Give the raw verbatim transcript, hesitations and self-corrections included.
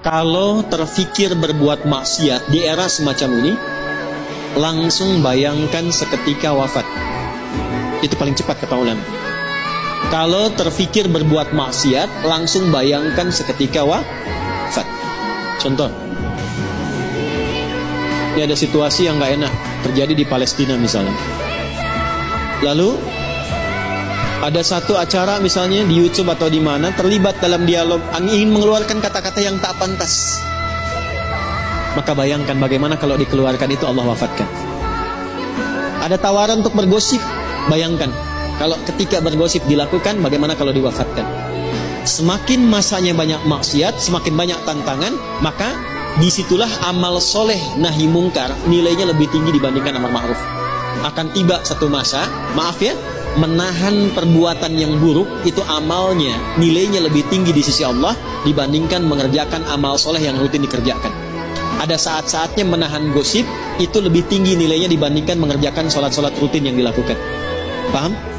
Kalau terfikir berbuat maksiat di era semacam ini, langsung bayangkan seketika wafat. Itu paling cepat kata ulama. Kalau terfikir berbuat maksiat, langsung bayangkan seketika wafat. Contoh, ini ada situasi yang gak enak terjadi di Palestina misalnya. Lalu ada satu acara misalnya di YouTube atau di mana terlibat dalam dialog, ingin mengeluarkan kata-kata yang tak pantas. Maka bayangkan bagaimana kalau dikeluarkan itu Allah wafatkan. Ada tawaran untuk bergosip, bayangkan kalau ketika bergosip dilakukan, bagaimana kalau diwafatkan. Semakin masanya banyak maksiat, semakin banyak tantangan, maka disitulah amal soleh nahi mungkar nilainya lebih tinggi dibandingkan amar ma'ruf. Akan tiba satu masa, maaf ya, menahan perbuatan yang buruk itu amalnya nilainya lebih tinggi di sisi Allah dibandingkan mengerjakan amal soleh yang rutin dikerjakan. Ada saat-saatnya menahan gosip itu lebih tinggi nilainya dibandingkan mengerjakan sholat-sholat rutin yang dilakukan. Paham?